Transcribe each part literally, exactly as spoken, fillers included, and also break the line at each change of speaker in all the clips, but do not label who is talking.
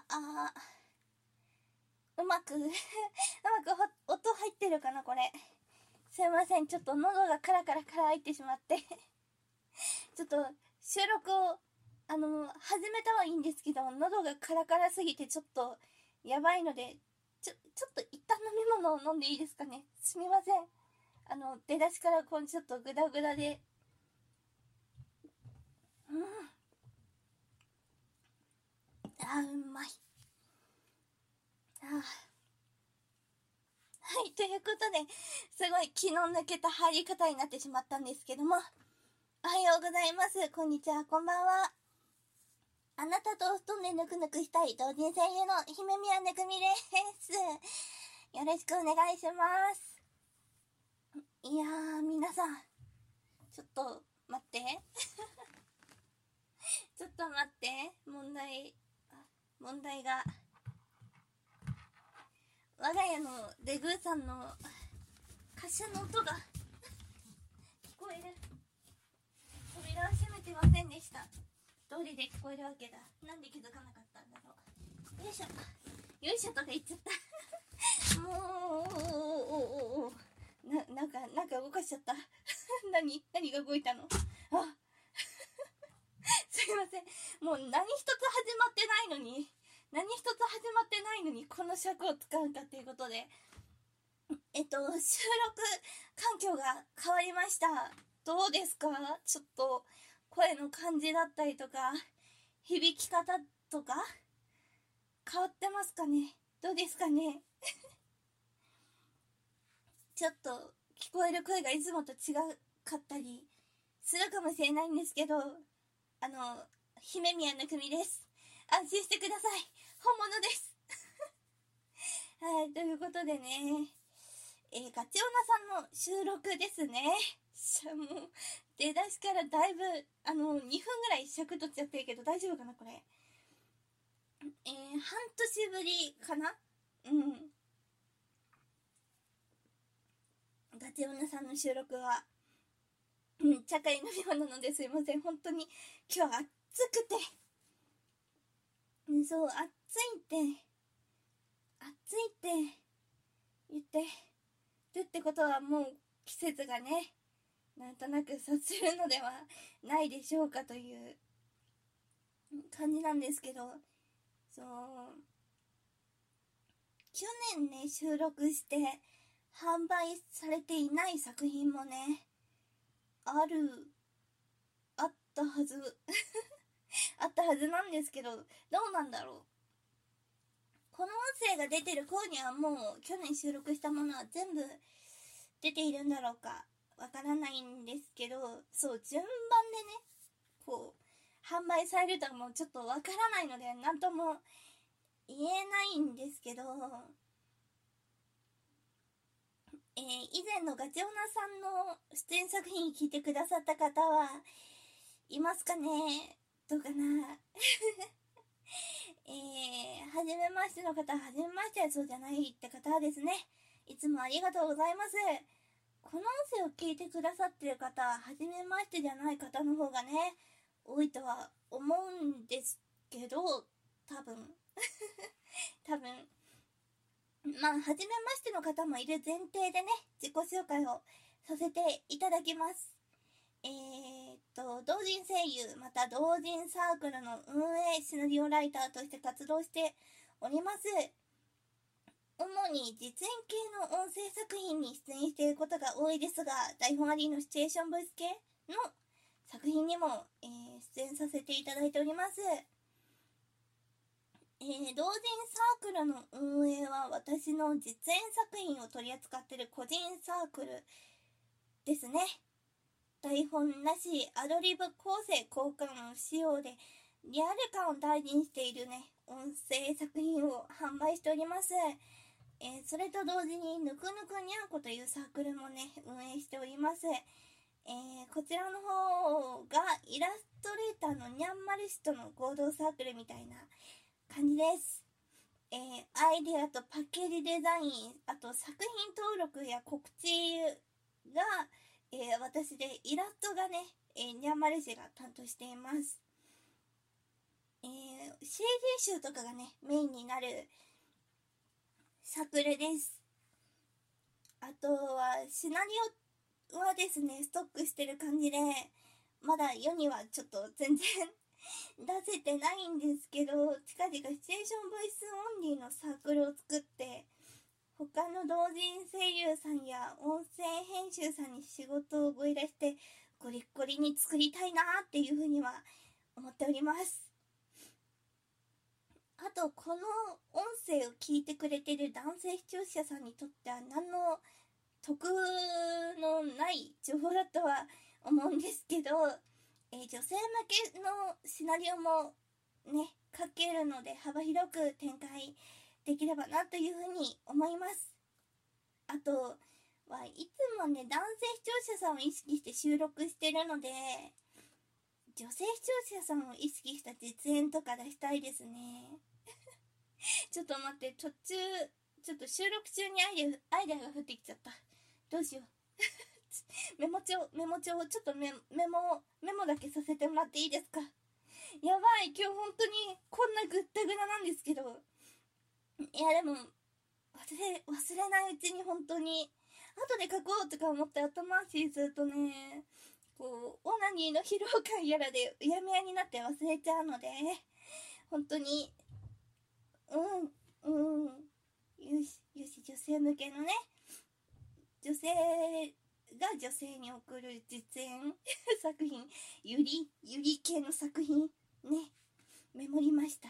あー、うまくうまく音入ってるかなこれ。すいません、ちょっと喉がカラカラ乾いてしまってちょっと収録をあの始めたはいいんですけど、喉がカラカラすぎてちょっとやばいので、ちょちょっと一旦飲み物を飲んでいいですかね。すみません、あの出だしからこうちょっとグダグダで。うん、あー、うまい。あー、はい、ということで、すごい気の抜けた入り方になってしまったんですけども、おはようございます。こんにちは、こんばんは。あなたとお布団でぬくぬくしたい同人声優の姫宮ねくみです。よろしくお願いします。いやー、皆さん、ちょっと待って。ちょっと待って。問題、問題が。我が家のレグーさんの滑車の音が聞こえる。扉を閉めてませんでした。通りで聞こえるわけだ。なんで気づかなかったんだろう。よいしょ。よいしょとか言っちゃった。もう、おおおおな、なんか、なんか動かしちゃった。何何が動いたの？あすいません。もう何一つ始まってないのに、何一つ始まってないのに、この尺を使うんだっていうことで、えっと、収録環境が変わりました。どうですか？ちょっと、声の感じだったりとか、響き方とか、変わってますかね？どうですかね？ちょっと、聞こえる声がいつもと違かったりするかもしれないんですけど、あの、姫宮の組です。安心してください。本物です。はい、ということでね、えー、ガチオナさんの収録ですね。もう、出だしからだいぶ、あの、にふんぐらい尺取っちゃってるけど、大丈夫かな、これ。えー、半年ぶりかな？うん。ガチオナさんの収録は、うん、茶会飲み物なのですいません。本当に、今日は暑くて、うん、そう、暑いって、暑いって言ってるってことはもう季節がね、なんとなく察するのではないでしょうかという感じなんですけど、そう、去年ね、収録して販売されていない作品もね、ある、あったはず。あったはずなんですけど、どうなんだろう。この音声が出てる頃にはもう去年収録したものは全部出ているんだろうかわからないんですけど、そう、順番でね、こう、販売されるとはもうちょっとわからないので、なんとも言えないんですけど、えー、以前のガチオナさんの出演作品聞いてくださった方はいますかね？どうかなえー、はじめましての方は、はじめまして、そうじゃないって方はですね、いつもありがとうございます。この音声を聞いてくださってる方は、はじめましてじゃない方の方がね、多いとは思うんですけど、多分。多分。まあ、はじめましての方もいる前提でね、自己紹介をさせていただきます。えー、っと、同人声優、また同人サークルの運営シナリオライターとして活動しております。主に実演系の音声作品に出演していることが多いですが、台本ありのシチュエーションボイス系の作品にも、えー、出演させていただいております。えー、同人サークルの運営は私の実演作品を取り扱っている個人サークルですね。台本なし、アドリブ構成交換を仕様でリアル感を大事にしているね、音声作品を販売しております。えー、それと同時にぬくぬくにゃんこというサークルもね、運営しております。えー、こちらの方がイラストレーターのにゃんまる氏との合同サークルみたいな感じです。えー、アイデアとパッケージデザイン、あと作品登録や告知が、えー、私で、イラストがね、えー、にゃんまる氏が担当しています。ええー、シーディー 集とかがね、メインになるサークルです。あとは、シナリオはですね、ストックしてる感じで、まだ世にはちょっと全然出せてないんですけど、近々シチュエーションボイスオンリーのサークルを作って、他の同人声優さんや音声編集さんに仕事をご依頼してゴリッゴリに作りたいなっていうふうには思っております。あと、この音声を聞いてくれてる男性視聴者さんにとっては何の得のない情報だとは思うんですけど、えー、女性向けのシナリオもね、書けるので幅広く展開できればなというふうに思います。あとはいつもね、男性視聴者さんを意識して収録してるので、女性視聴者さんを意識した実演とか出したいですね。ちょっと待って、途中ちょっと収録中にアイデアアイデアが降ってきちゃった。どうしよう。メモ帳メモ帳ちょっとメメモメモだけさせてもらっていいですか。やばい、今日本当にこんなぐったぐらなんですけど、いやでも忘れ忘れないうちに本当に後で書こうとか思って後回しするとね、こうオナニーの疲労感やらでうやむやになって忘れちゃうので、本当にうんうんよしよし、女性向けのね、女性が女性に送る実演作品、ゆりゆり系の作品ね、メモりました。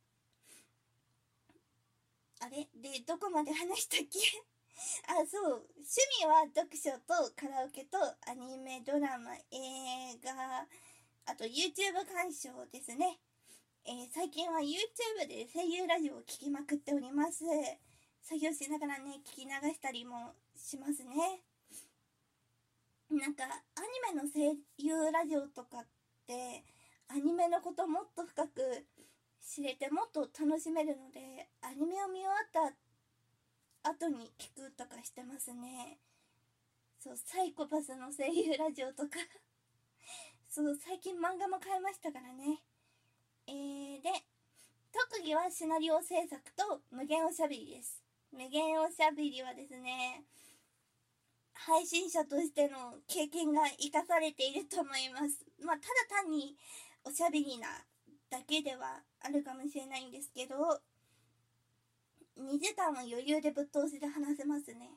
あれでどこまで話したっけあ、そう、趣味は読書とカラオケとアニメ、ドラマ、映画、あと YouTube 鑑賞ですね。えー、最近は YouTube で声優ラジオを聴きまくっております。作業しながらね、聞き流したりもしますね。なんかアニメの声優ラジオとかってアニメのこともっと深く知れてもっと楽しめるので、アニメを見終わった後に聞くとかしてますね。そう、サイコパスの声優ラジオとかそう、最近漫画も買いましたからね。えー、で特技はシナリオ制作と無限おしゃべりです。無限おしゃべりはですね、配信者としての経験が生かされていると思います。まあ、ただ単におしゃべりなだけではあるかもしれないんですけど、にじかんは余裕でぶっ通しで話せますね。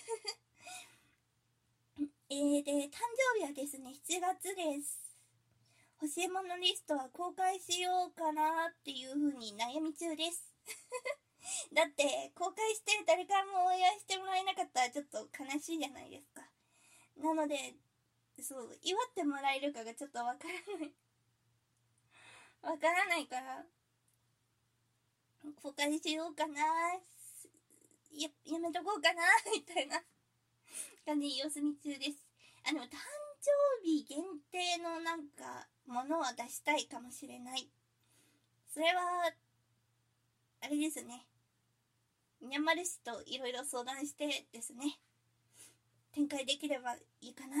えー、で、誕生日はですね、しちがつです。欲しいものリストは公開しようかなっていう風に悩み中です。だって公開して誰からもお祝いしてもらえなかったらちょっと悲しいじゃないですか。なので、そう祝ってもらえるかがちょっとわからないわからないから公開しようかな、ややめとこうかなみたいな感じで様子見中です。あの誕生日限定のなんかものは出したいかもしれない。それはあれですね、にゃんまる氏といろいろ相談してですね、展開できればいいかな。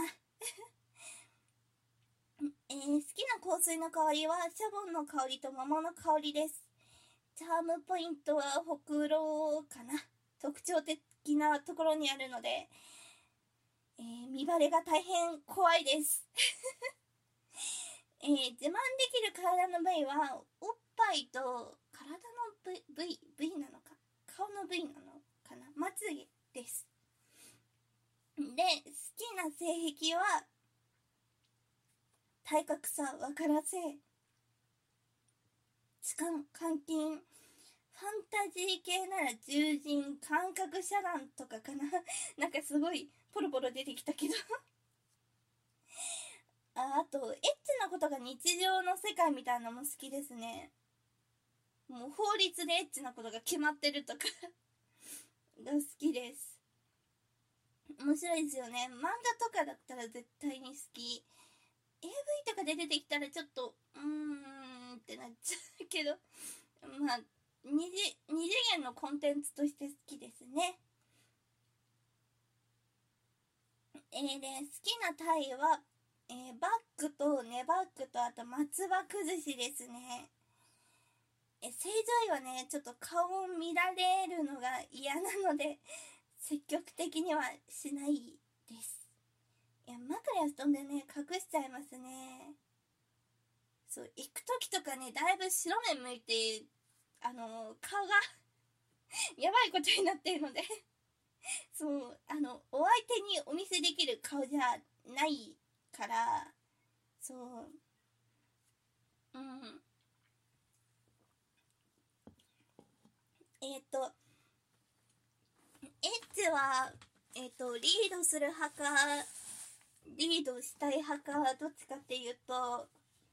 えー、好きな香水の香りはシャボンの香りと桃の香りです。チャームポイントはほくろかな。特徴的なところにあるので、えー、見バレが大変怖いです。えー、自慢できる体の部位はおっぱいと体の部位、部位、部位なのか顔の部位なのかな、まつげです。で、好きな性癖は体格差、分からせ、痴漢、監禁、ファンタジー系なら獣人、感覚遮断とかかな。なんかすごいポロポロ出てきたけどあ, あとエッチなことが日常の世界みたいなのも好きですね。もう法律でエッチなことが決まってるとかが好きです。面白いですよね。漫画とかだったら絶対に好き。 エーブイ とかで出てきたらちょっとうーんってなっちゃうけど、まあ二 次, 二次元のコンテンツとして好きですね。えー、で好きなタイは、えー、バッグとネバッグとあと松葉崩しですね。 正常位はね、ちょっと顔を見られるのが嫌なので、積極的にはしないです。いや、枕布団でね、隠しちゃいますね。そう、行く時とかね、だいぶ白目向いて、あの、顔がやばいことになってるのでそう、あの、お相手にお見せできる顔じゃないから、そう、うん。えっ、ー、と、エッチは、えっ、ー、と、リードする派か、リードしたい派か、どっちかっていうと、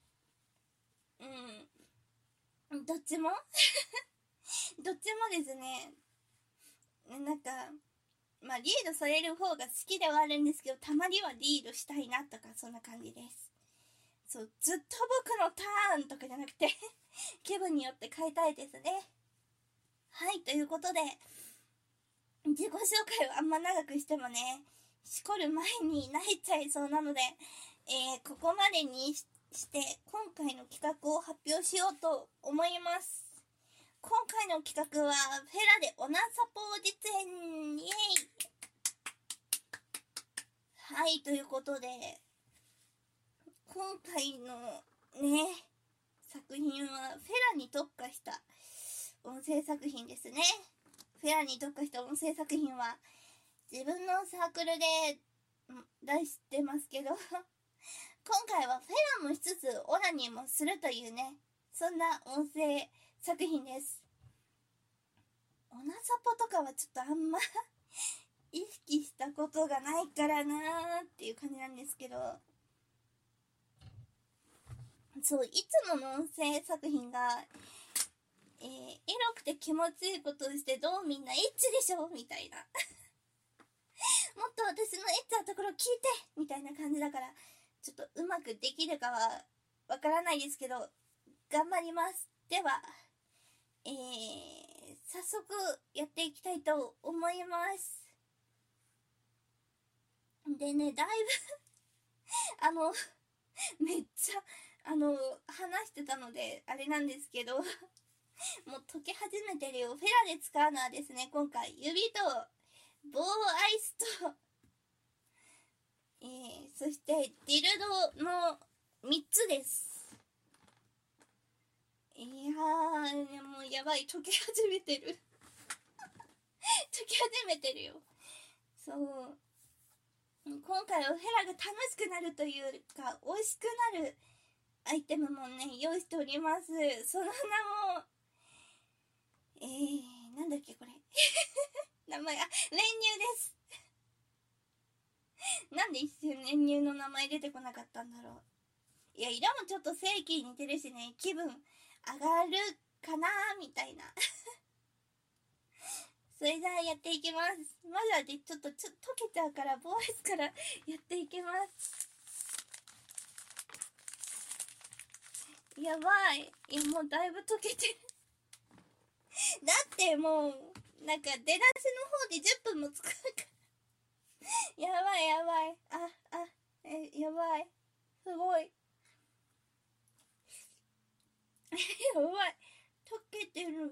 うん、どっちもどっちもですね、なんか、まあ、リードされる方が好きではあるんですけど、たまにはリードしたいなとか、そんな感じです。そう、ずっと僕のターンとかじゃなくて気分によって変えたいですね。はい、ということで、自己紹介をあんま長くしてもね、しこる前に泣いちゃいそうなので、えー、ここまでにして、今回の企画を発表しようと思います。今回の企画は、フェラでオナサポ実演、イエイ。はい、ということで、今回のね、作品はフェラに特化した音声作品ですね。フェラに特化した音声作品は、自分のサークルで出してますけど、今回はフェラもしつつオナニーもするというね、そんな音声作品です。オナサポとかはちょっとあんま意識したことがないからなーっていう感じなんですけど、そう、いつもの音声作品が、えー、エロくて気持ちいいことをしてどうみんなエッチでしょみたいなもっと私のエッチなところ聞いてみたいな感じだから、ちょっとうまくできるかはわからないですけど、頑張ります。では、えー、早速やっていきたいと思います。でね、だいぶあの、めっちゃ、あの、話してたので、あれなんですけど、もう溶け始めてるよ。フェラで使うのはですね、今回、指と棒アイスと、えー、そしてディルドのみっつです。いやー、もうやばい、溶け始めてる溶け始めてるよ。そう。今回はフェラが楽しくなるというか、美味しくなるアイテムもね、用意しております。その名も、えー、なんだっけこれ。名前、あ、練乳です。なんで一瞬練乳の名前出てこなかったんだろう。いや、色もちょっと正規に似てるしね、気分上がるかなーみたいな。それじゃあやっていきます。まずはでちょっとちょっと溶けちゃうから、ボーイスからやっていきます。やばい。いや、もうだいぶ溶けてる。だってもう、なんか出だしの方でじゅっぷんも使うから。やばいやばい。あ、あ、え、やばい。すごい。やばい。溶けてる。うん。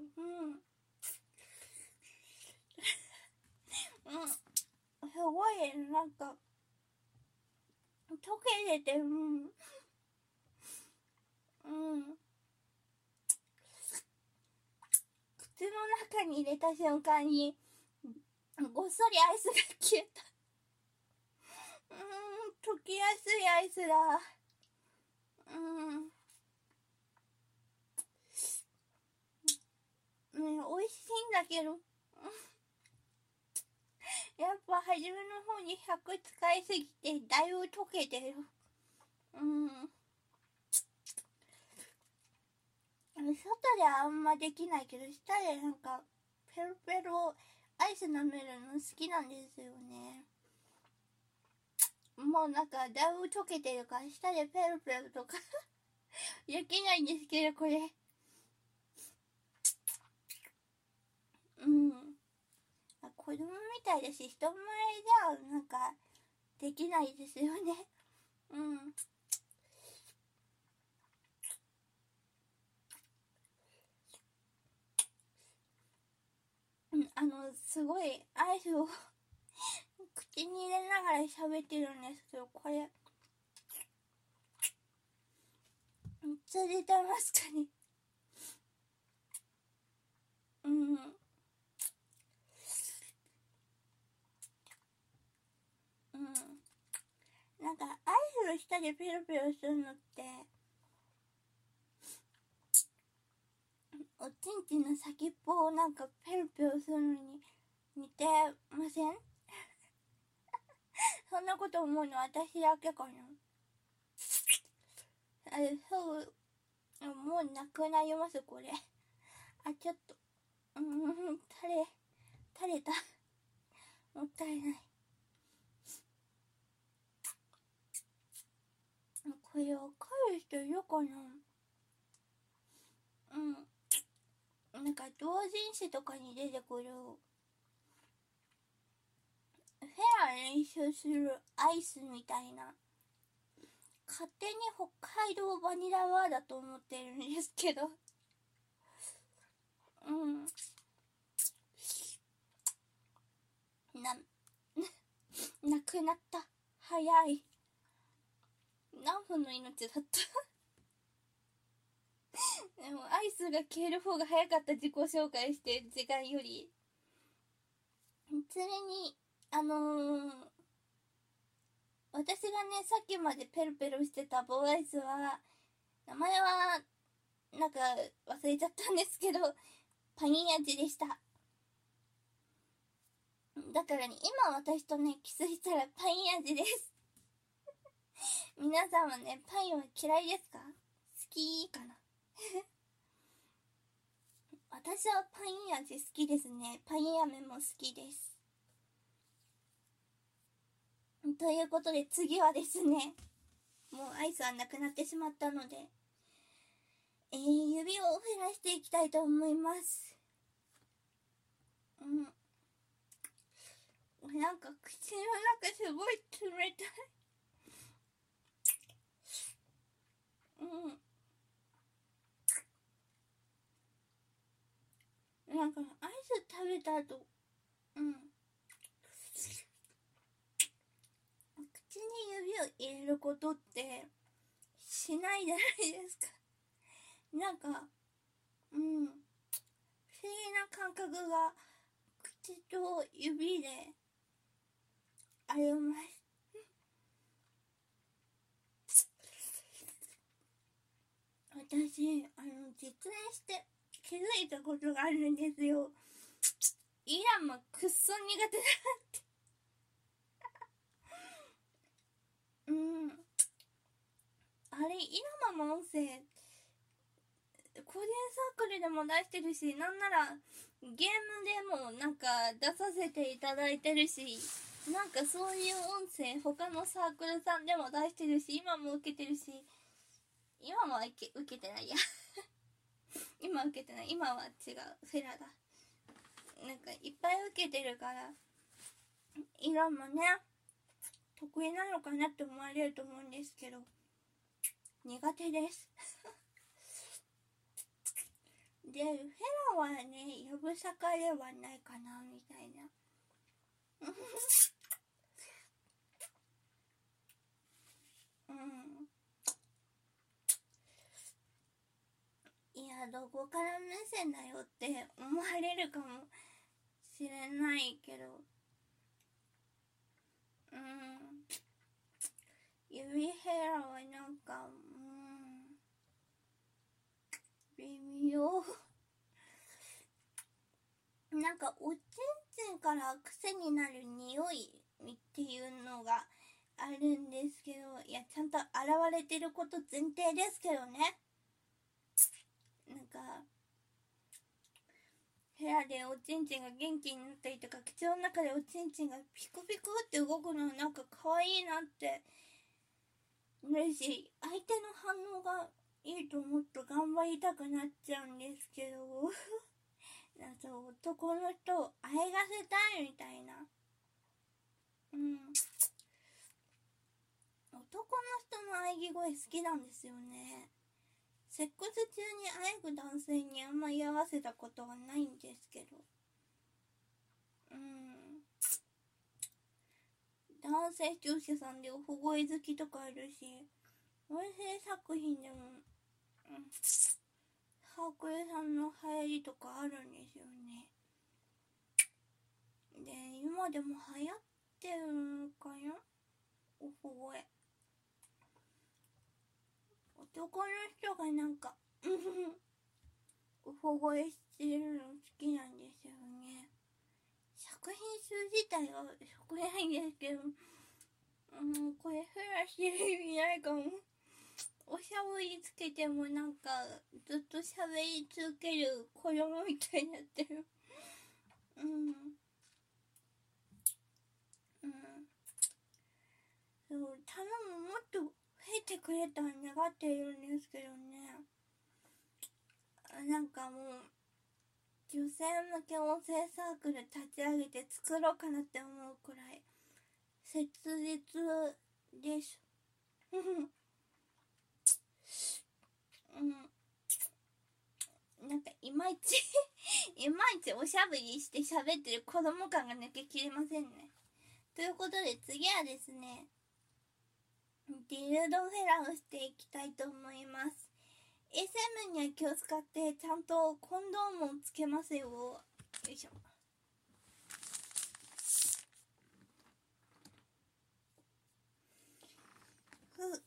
うん。すごい、なんか、溶けてて、うん。うん。口の中に入れた瞬間に、ごっそりアイスが消えた。うーん、溶けやすいアイスだ。うん。ね、美味しいんだけど。やっぱ初めの方にひゃく使いすぎてだいぶ溶けてる。うん。外であんまできないけど、下でなんか、ペロペロアイス舐めるの好きなんですよね。もうなんか、だいぶ溶けてるから、下でペロペロとかできないんですけど、これ。うん。子供みたいだし、人前じゃ、なんか、できないですよね。うん。 すごいアイスを口に入れながら喋ってるんですけど、これめっちゃ出てますかね。うん。うん。なんかアイスの下でペロペロするのっておちんちんの先っぽをなんかペロペロするのに似てません？そんなこと思うの私だけかな。あれ、そう、もうなくなりますこれ。あ、ちょっとうーん、垂れ垂れた。もったいない。これわかる人いるかな。うん。なんか同人誌とかに出てくるフェア練習するアイスみたいな、勝手に北海道バニラバーだと思ってるんですけどうんななくなった。早い。何分の命だったでもアイスが消える方が早かった。自己紹介して時間より。それにあのー、私がねさっきまでペロペロしてた棒アイスは名前はなんか忘れちゃったんですけどパイン味でした。だからね今私とねキスしたらパイン味です皆さんはねパインは嫌いですか？好きかな私はパイン味好きですね。パイン飴も好きです。ということで次はですね、もうアイスはなくなってしまったので、えー、指を減らしていきたいと思います。うん。なんか口の中すごい冷たいうん。なんかアイス食べた後、うん。口に指を入れることってしないじゃないですか。なんか、うん。不思議な感覚が口と指であります。私、あの、実演して気づいたことがあるんですよ。イランもくっそ苦手だってうん。あれ、イラマも音声、個人サークルでも出してるし、なんなら、ゲームでもなんか出させていただいてるし、なんかそういう音声、他のサークルさんでも出してるし、今も受けてるし、今は受け、受けてないや。今受けてない。今は違う。フェラだ。なんかいっぱい受けてるから、イランもね、得意なのかなって思われると思うんですけど、苦手ですで、フェラはね、やぶさかではないかなみたいなうんいや、どこから目線だよって思われるかもしれないけど、うん指ヘラはなんか、うん微妙なんかおちんちんから癖になる匂いっていうのがあるんですけど、いやちゃんと現れてること前提ですけどね。なんか部屋でおちんちんが元気になったりとか、口の中でおちんちんがピクピクって動くのはなんか可愛いなってなるし、相手の反応がいいと思って頑張りたくなっちゃうんですけどなんか男の人をあえがせたいみたいな、うん男の人の喘ぎ声好きなんですよね。セックス中に喘ぐ男性にあんまり合わせたことはないんですけど、 うん、男性視聴者さんでお小声好きとかあるし、音声作品でも、うん、ハークエさんの流行りとかあるんですよね。で、今でも流行ってるのかな、お小声。男の人がなんかお小声してるの好きなんですよね。作品数自体は少ないんですけど、うん、これフラしてる意味ないかも。おしゃぶりつけてもなんかずっと喋り続ける子供みたいになってる。うん。うん。そう、頼む、もっと増えてくれたら願っているんですけどね。なんかもう、女性向け音声サークル立ち上げて作ろうかなって思うくらい切実です。うん。なんかいまいちいまいちおしゃべりして喋ってる子供感が抜けきれませんね。ということで次はですね、ディルドフェラをしていきたいと思います。衛生面には気を使ってちゃんとコンドームをつけますよ。よいしょ。ふ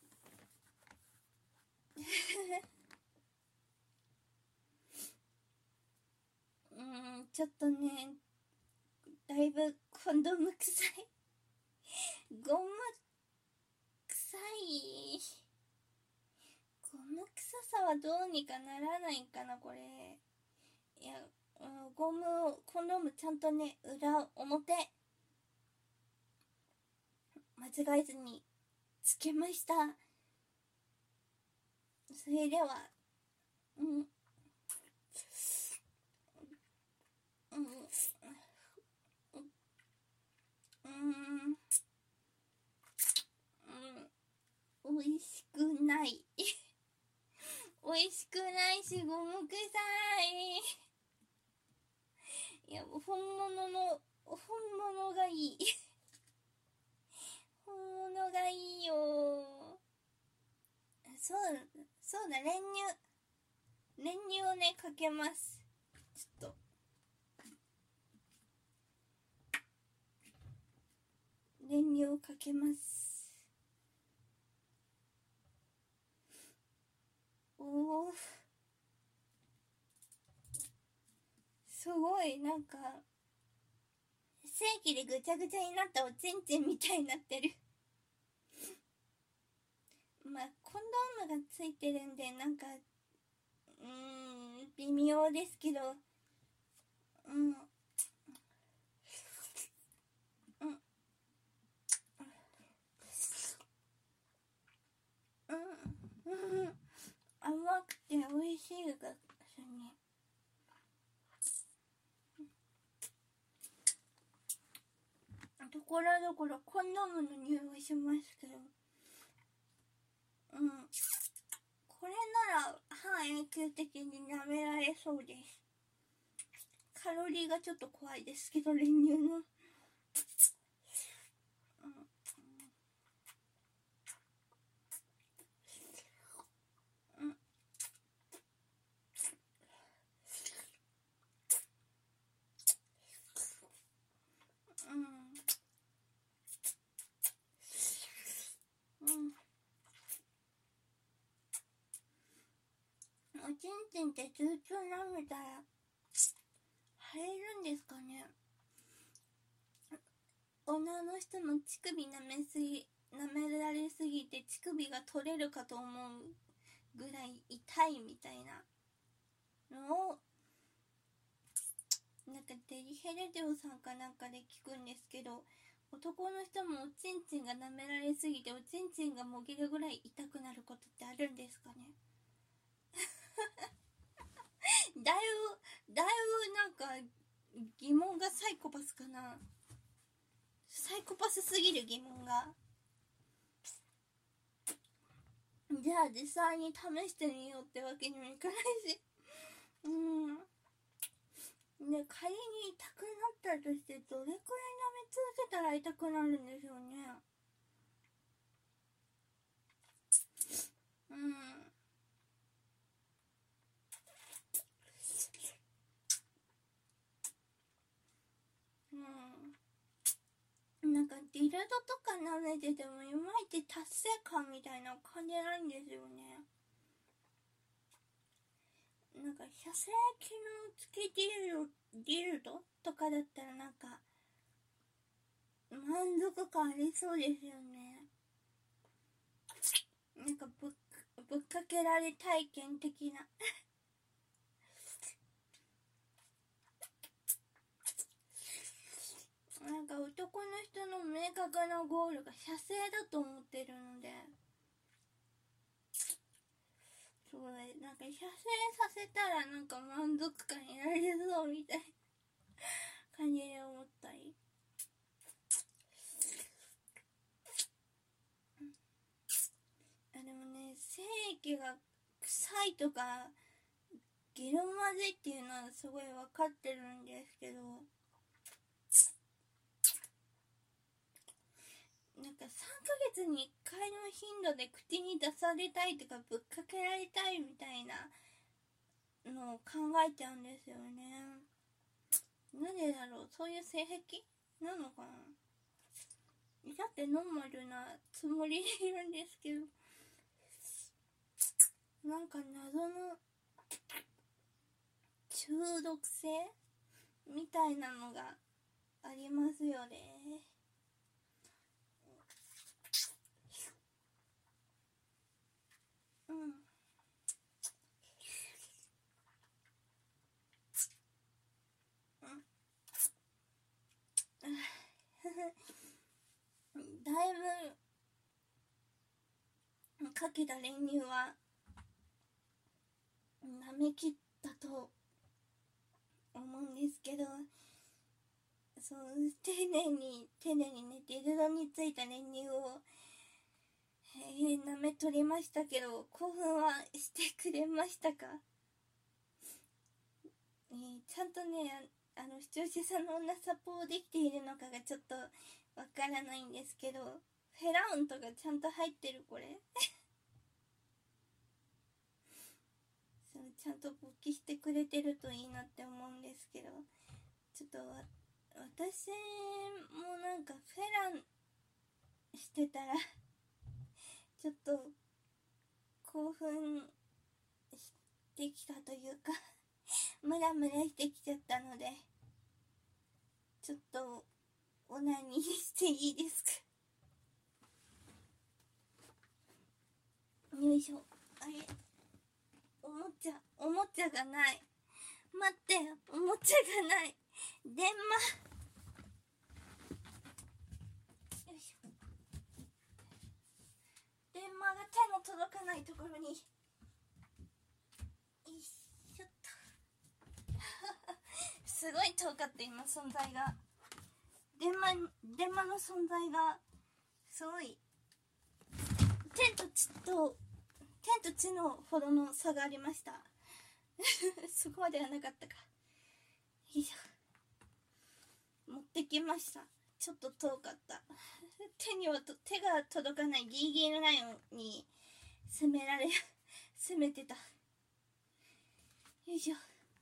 うーん、ちょっとね、だいぶコンドーム臭いゴム臭いゴム臭さはどうにかならないかな、これ。いや、うん、ゴム、コンドームちゃんとね、裏、表、間違えずにつけました。それでは、うん、うん、うん、うん、うん、美味しくない。美味しくないし、ゴム臭い。いや、本物の、本物がいい。本物がいいよ。そう、そうだ、練乳。練乳をね、かけます。ちょっと。練乳をかけます。おー。すごい、なんか、正規でぐちゃぐちゃになったおちんちんみたいになってる。まあ、コンドームがついてるんで、なんか、うーん、微妙ですけど、うん。うん。うん。うん。甘くて美味しいがすね。ところどころコンドームの匂いはしますけど、うん。これなら半永久的に舐められそうです。カロリーがちょっと怖いですけど、練乳の。うん。うん。うん。おちんちんってずっと舐めたら腫れるんですかね。女の人の乳首舐めすぎ舐められすぎて乳首が取れるかと思うぐらい痛いみたいなのをなんかデリヘルデオさんかなんかで聞くんですけど、男の人もおちんちんが舐められすぎておちんちんがもげるぐらい痛くなることってあるんですかね。だいぶだいぶなんか疑問がサイコパスかな。サイコパスすぎる疑問が。じゃあ実際に試してみようってわけにもいかないし、うん。でれ仮に痛くなったとしてどれくらい舐め続けたら痛くなるんでしょうね。うん。うん。なんかディルドとか舐めててもいまいち達成感みたいな感じないんですよね。なんか射精機能付きディルディルドとかだったらなんか満足感ありそうですよね。なんかぶっぶっかけられ体験的ななんか男の人の明確なゴールが射精だと思ってるので、そうね、なんか射精させたらなんか満足感得られそうみたいな感じで思ったり。あ、でもね、精液が臭いとかゲロ混ぜっていうのはすごい分かってるんですけど、なんかさんかげつにいっかいの頻度で口に出されたいとかぶっかけられたいみたいなのを考えちゃうんですよね。なんでだろう、そういう性癖なのかな。だってノーマルなつもりでいるんですけど、なんか謎の中毒性みたいなのがありますよね。うん。だいぶかけた練乳は舐めきったと思うんですけど、そう丁寧に丁寧にねディルドについた練乳を、えー、舐め取りましたけど興奮はしてくれましたか？えー、ちゃんとねあの視聴者さんの女サポーできているのかがちょっとわからないんですけど、フェラウンとかちゃんと入ってるこれそうちゃんと勃起してくれてるといいなって思うんですけど、ちょっと私もなんかフェランしてたらちょっと興奮してきたというかムラムラしてきちゃったので、ちょっとオナニーしていいですか？よいしょ。あれ、おもちゃおもちゃがない。待って、おもちゃがない。電話。よいしょ。電話が手の届かないところに。よいしょっとすごい遠かった今存在が。電話電話の存在がすごい天と地と天と地のほどの差がありましたそこまではなかったか。よいしょ、持ってきました。ちょっと遠かった手にはと手が届かないギリギリのラインに攻められ攻めてた。よいしょ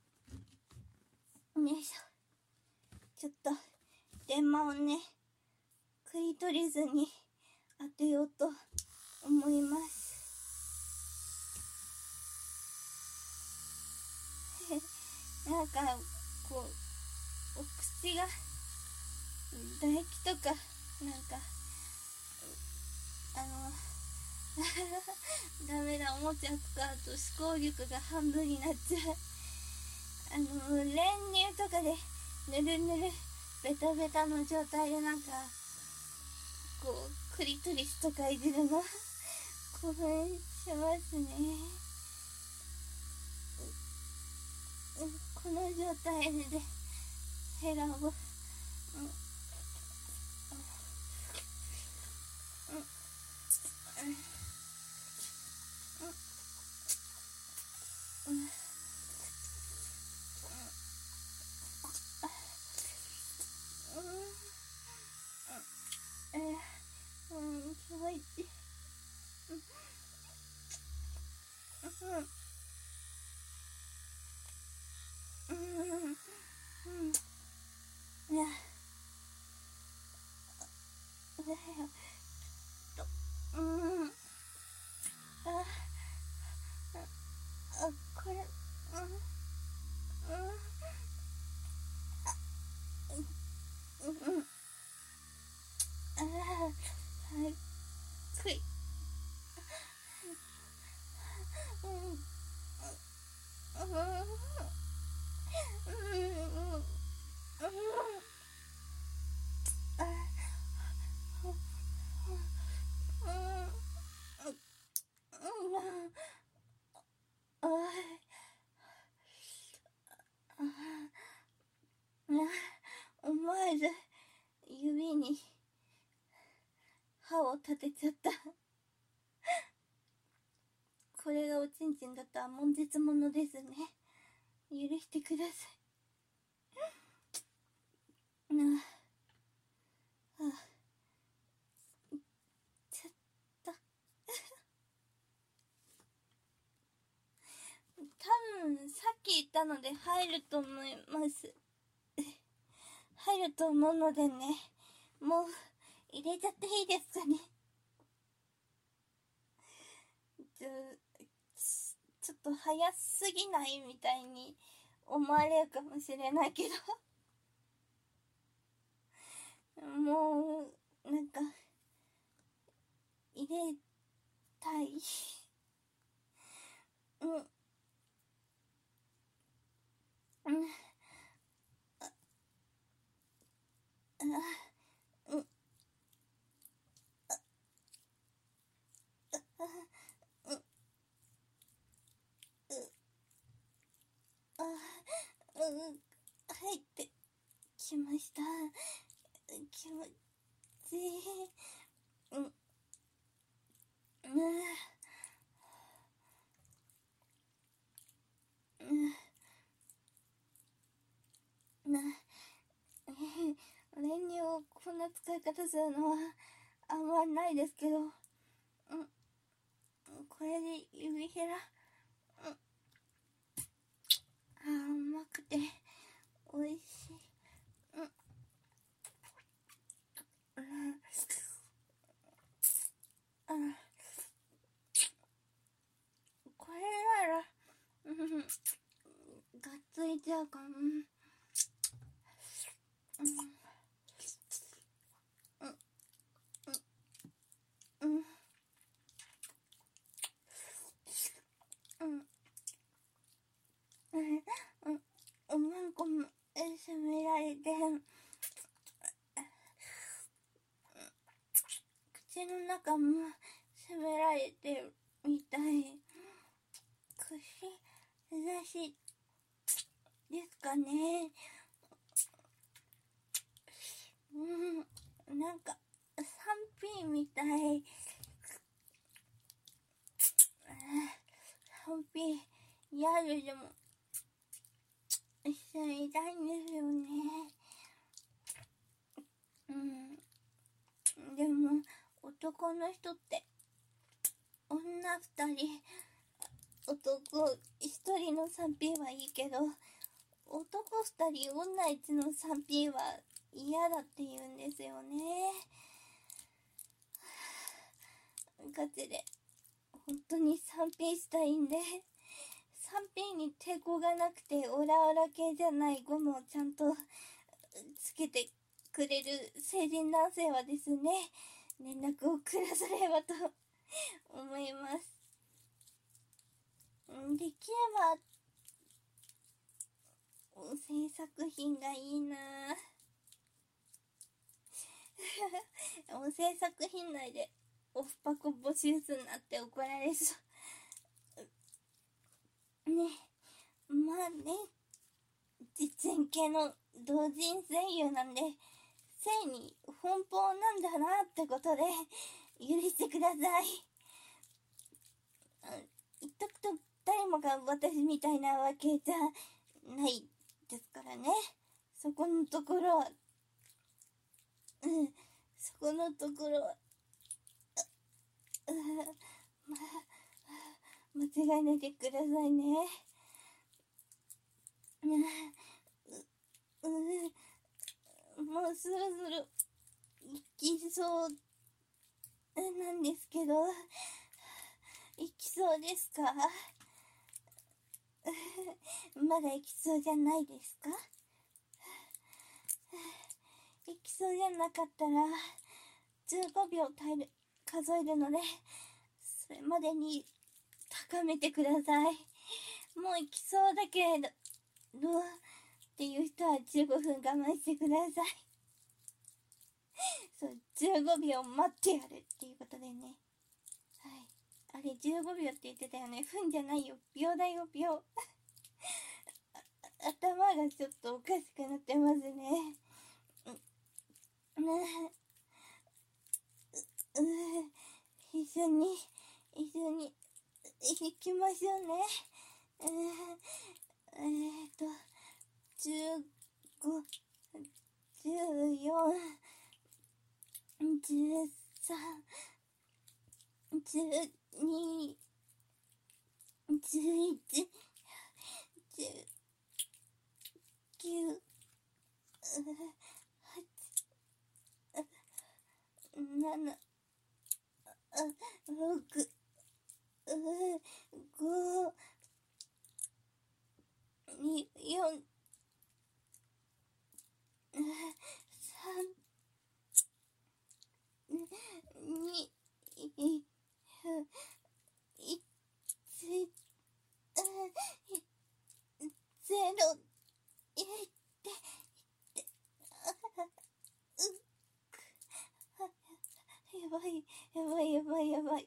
よいしょ。ちょっと電話をね食い取れずに当てようと思いますなんかこうお口が唾液とかなんかあのダメだ、おもちゃ使うと思考力が半分になっちゃう。あの練乳とかでぬるぬるベタベタの状態でなんかこうクリトリスとかいじるの興奮しますね。この状態でヘラを、うんうんうんと、うん。あ、あ、これ、うん、うん。うん、うん。ああ、はい、くい。うん、うん、うん、うん、うん、あ、うん、うん、あ、思わず指に歯を立てちゃった。これがおちんちんだった悶絶ものですね。許してください。なあ、あ、ちょっと。多分さっき言ったので入ると思います。入ると思うのでね、もう入れちゃっていいですかね。ちょ、ちょっと早すぎないみたいに思われるかもしれないけどもうなんか入れたい。うん、うん、あ、あ、うん、あ、うん、う、あ、うん、入ってきました。気持ちいい。うん、うん、うん、な、練乳をこんな使い方するのはあんまないですけど、うん、これで指ヘラ、うん、あ、甘くて美味しい。うん、うん、あ、これなら、うん、がっついちゃうかも。うん、うん、うん、うん、うん、おまんこも責められて、口の中も責められてるみたい。串刺しですかね。うん、なんか スリーピー みたい。 スリーピー ギャルでも一緒にいたいんですよね。うん、でも男の人って女二人、男一人の スリーピー はいいけど、男二人女一の スリーピー は嫌だって言うんですよね。ガチで本当に スリーピー したいんで、 スリーピー に抵抗がなくてオラオラ系じゃないゴムをちゃんとつけてくれる成人男性はですね、連絡をくださればと思います。できれば音声作品がいいな音声作品内でオフパコ募集すんなって怒られそうね。まあね、実演系の同人声優なんで性に奔放なんだなってことで許してください。言っとくと誰もが私みたいなわけじゃないですからね。そこのところは、うん、そこのところは、うん、ま間違えないでくださいね。うん、うん、もうスルスルいきそうなんですけど、行きそうですか？まだ行きそうじゃないですか？行きそうじゃなかったらじゅうごびょう耐える数えるので、それまでに高めてください。もう行きそうだけれどっていう人はじゅうごふん我慢してください。そう、じゅうごびょう待ってやるっていうことでね。はい。あれじゅうごびょうって言ってたよね。分じゃないよ。秒だよ、秒。頭がちょっとおかしくなってますね。う、う、一緒に、一緒に行きましょうね。えー、っと、じゅうご、じゅうよん、じゅうさん、じゅうに、じゅういち、じゅうきゅう、はち、なな、ろく、ご、に、よん、さん、に、い、ち、ゼロ、いって、やばい、やばい、やばい、やばい。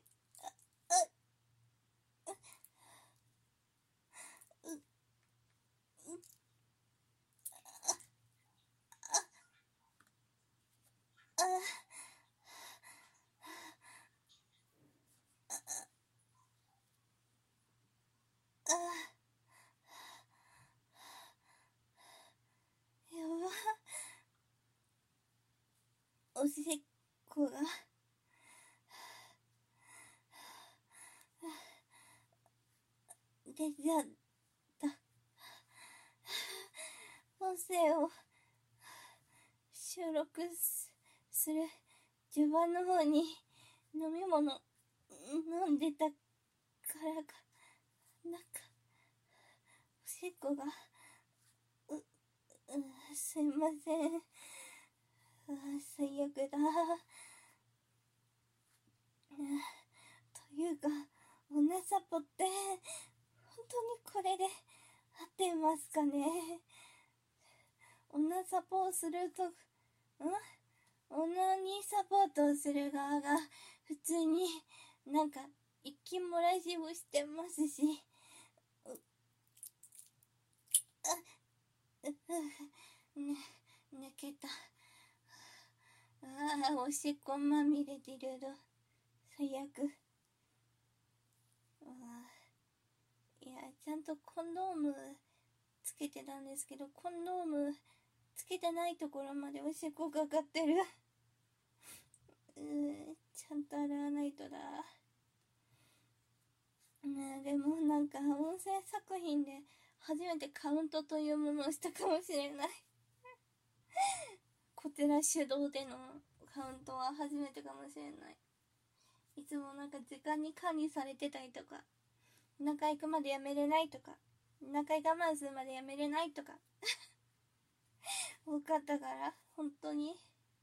やば。おしっこが出ちゃった。音声を収録する序盤の方に飲み物飲んでたからか、なんかおしっこがう、う、すいません。あ、最悪だ。というか、おなさぽって本当にこれで合ってますかね？オナサポをすると、んオナニーサポートをする側が普通になんか息漏らしをしてますし、う、あ、う、う、ね、抜けた。ああ、おしっこまみれてるの。最悪。あ、いや、ちゃんとコンドームつけてたんですけど、コンドームつけてないところまでおしっこかかってる。うー、ちゃんと洗わないとだ。ね、でもなんか音声作品で初めてカウントというものをしたかもしれない。こちら主導でのカウントは初めてかもしれない。いつもなんか時間に管理されてたりとか、お腹行くまでやめれないとか、お腹我慢するまでやめれないとか多かったから、本当に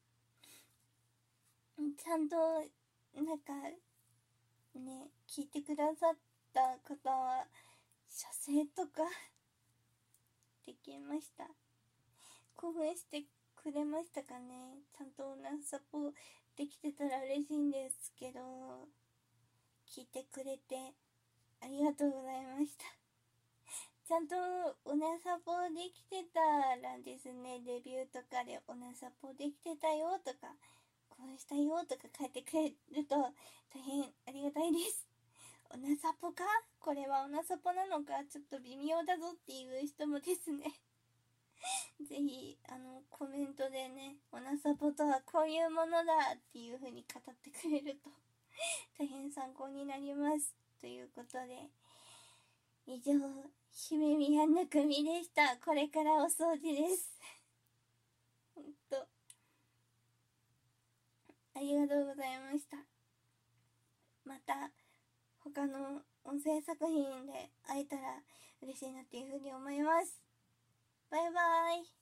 ちゃんとなんかね、聞いてくださった方は射精とかできました。興奮してくれましたかね？ちゃんとおなさぽできてたら嬉しいんですけど、聞いてくれてありがとうございました。ちゃんとおなさぽできてたらですね、レビューとかでおなさぽできてたよとか、こうしたよとか書いてくれると大変ありがたいです。おなさぽか？これはおなさぽなのかちょっと微妙だぞっていう人もですねぜひあのコメントでね、おなさぽとはこういうものだっていう風に語ってくれると大変参考になりますということで、以上、姫宮の組でした。これからお掃除ですほんとありがとうございました。 の音声作品で会えたら嬉しいなっていうふうに思います。バイバイ。